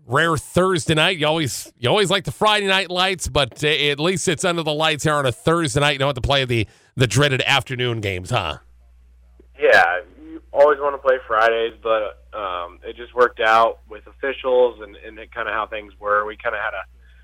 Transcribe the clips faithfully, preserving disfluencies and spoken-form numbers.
rare Thursday night. You always you always like the Friday night lights, but uh, at least it's under the lights here on a Thursday night. You don't have to play the, the dreaded afternoon games, huh? Yeah, you always want to play Fridays, but um, it just worked out with officials and, and kind of how things were. We kind of had a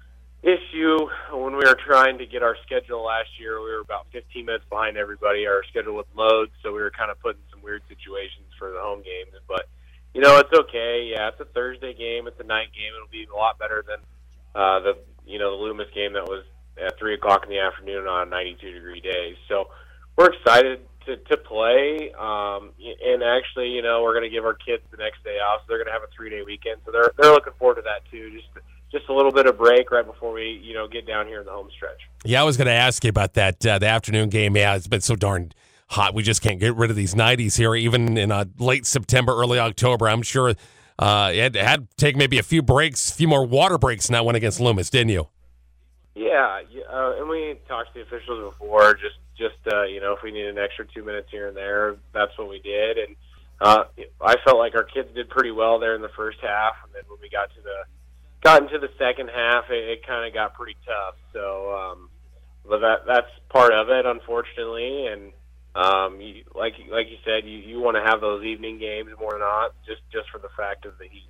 issue when we were trying to get our schedule last year. We were about fifteen minutes behind everybody, our schedule with loads, so we were kind of put in some weird situations for the home games. But, you know, it's okay. Yeah, it's a Thursday game. It's a night game. It'll be a lot better than uh, the, you know, the Loomis game that was at three o'clock in the afternoon on ninety-two degree days. So we're excited to, to play. Um, and actually, you know, we're going to give our kids the next day off, so they're going to have a three-day weekend. So they're they're looking forward to that, too, just to, just a little bit of break right before we, you know, get down here in the home stretch. Yeah, I was going to ask you about that, uh, the afternoon game. Yeah, it's been so darn hot. We just can't get rid of these nineties here, even in uh, late September, early October. I'm sure uh, you had, had to take maybe a few breaks, a few more water breaks in that one against Loomis, didn't you? Yeah, uh, and we talked to the officials before, just, just uh, you know, if we need an extra two minutes here and there, that's what we did. And uh, I felt like our kids did pretty well there in the first half, and then when we got to the got into the second half, it, it kind of got pretty tough. So, um, but that that's part of it, unfortunately. And um, you, like like you said, you, you want to have those evening games more than not, just just for the fact of the heat.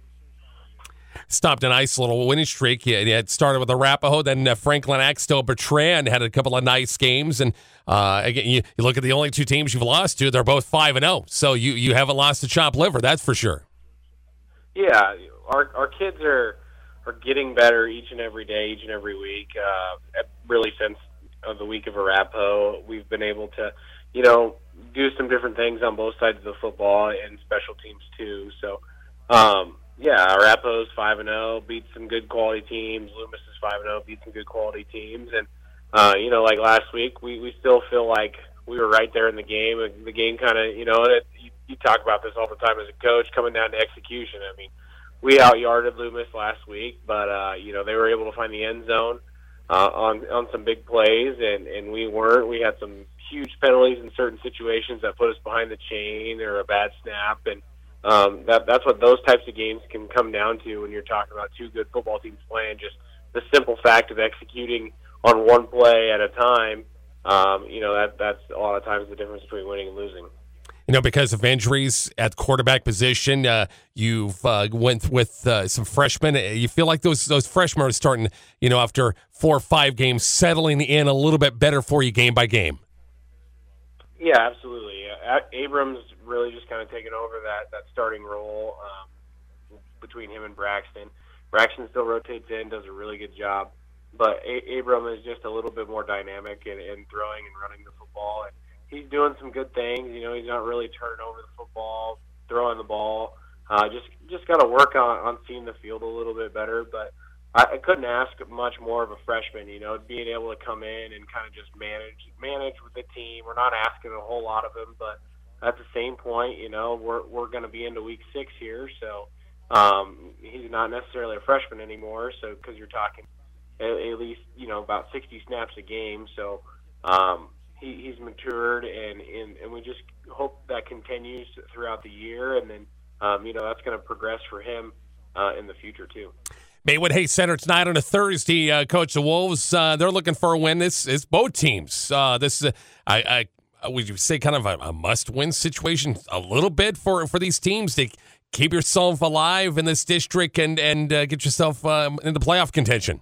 Stopped a nice little winning streak. You had started with Arapahoe, then uh, Franklin Axtell Bertrand had a couple of nice games. And uh, again, you, you look at the only two teams you've lost to; they're both five and zero. So you you haven't lost to chopped liver, that's for sure. Yeah, our our kids are. are getting better each and every day, each and every week. Uh, really, since uh, the week of Arapahoe, we've been able to, you know, do some different things on both sides of the football and special teams too. So, um, yeah, Arapahoe's five and zero, beat some good quality teams. Loomis is five and zero, beat some good quality teams. And uh, you know, like last week, we we still feel like we were right there in the game. And the game kind of, you know, it, you, you talk about this all the time as a coach, coming down to execution. I mean, we out-yarded Loomis last week, but, uh, you know, they were able to find the end zone uh, on on some big plays, and, and we weren't. We had some huge penalties in certain situations that put us behind the chain or a bad snap, and um, that that's what those types of games can come down to when you're talking about two good football teams playing, just the simple fact of executing on one play at a time. Um, you know, that that's a lot of times the difference between winning and losing. You know, because of injuries at quarterback position, uh, you've uh, went with uh, some freshmen. You feel like those those freshmen are starting, you know, after four or five games, settling in a little bit better for you game by game. Yeah, absolutely. Uh, Abrams really just kind of taken over that, that starting role um, between him and Braxton. Braxton still rotates in, does a really good job, but a- Abram is just a little bit more dynamic in, in throwing and running the football. And he's doing some good things. You know, he's not really turning over the football, throwing the ball. Uh, just just got to work on, on seeing the field a little bit better. But I, I couldn't ask much more of a freshman, you know, being able to come in and kind of just manage manage with the team. We're not asking a whole lot of him, but at the same point, you know, we're we're going to be into week six here. So um, he's not necessarily a freshman anymore. So because you're talking at, at least, you know, about sixty snaps a game. So um He, he's matured, and, and, and we just hope that continues throughout the year, and then, um, you know, that's going to progress for him uh, in the future, too. Maywood Hayes Center tonight on a Thursday. Uh, Coach, the Wolves, uh, they're looking for a win. This is both teams. Uh, this is, a, I, I, would you say, kind of a, a must-win situation a little bit for, for these teams to keep yourself alive in this district and, and uh, get yourself um, into playoff contention?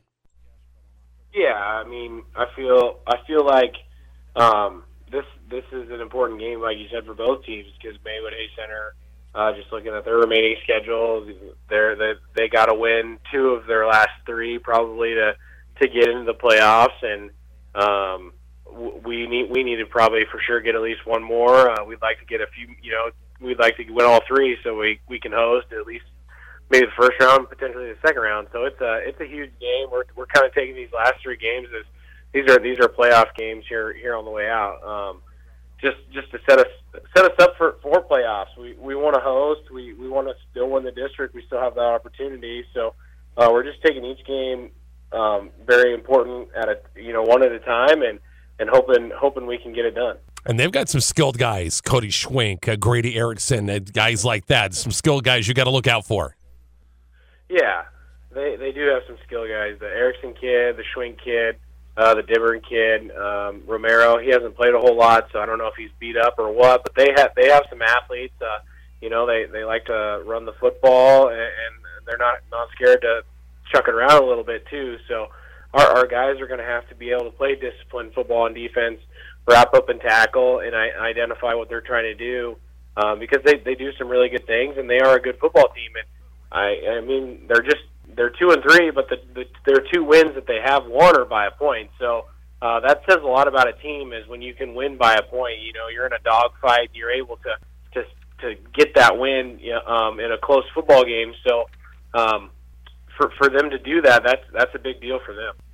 Yeah, I mean, I feel I feel like Um, this this is an important game, like you said, for both teams, because Maywood Hayes Center, uh, just looking at their remaining schedule, they're, they they got to win two of their last three probably to to get into the playoffs, and um, we need we need to probably for sure get at least one more. Uh, we'd like to get a few, you know, we'd like to win all three so we we can host at least maybe the first round, potentially the second round. So it's a it's a huge game. We're we're kind of taking these last three games as These are these are playoff games here here on the way out. Um, just just to set us set us up for, for playoffs. We we want to host. We we want to still win the district. We still have that opportunity. So uh, we're just taking each game um, very important at a you know one at a time, and, and hoping hoping we can get it done. And they've got some skilled guys: Cody Schwenk, uh, Grady Erickson, uh, guys like that. Some skilled guys you got to look out for. Yeah. They they do have some skill guys. The Erickson kid, the Schwink kid, uh, the Dibburn kid, um, Romero. He hasn't played a whole lot, so I don't know if he's beat up or what. But they have they have some athletes. Uh, you know, they they like to run the football, and, and they're not not scared to chuck it around a little bit too. So our our guys are going to have to be able to play disciplined football and defense, wrap up and tackle, and I, identify what they're trying to do, um, because they they do some really good things, and they are a good football team. And I I mean they're just they're two and three, but the, the their two wins that they have won are by a point. So uh, that says a lot about a team. Is when you can win by a point. You know, you're in a dogfight, you're able to to to get that win, you know, um, in a close football game. So um, for for them to do that, that's that's a big deal for them.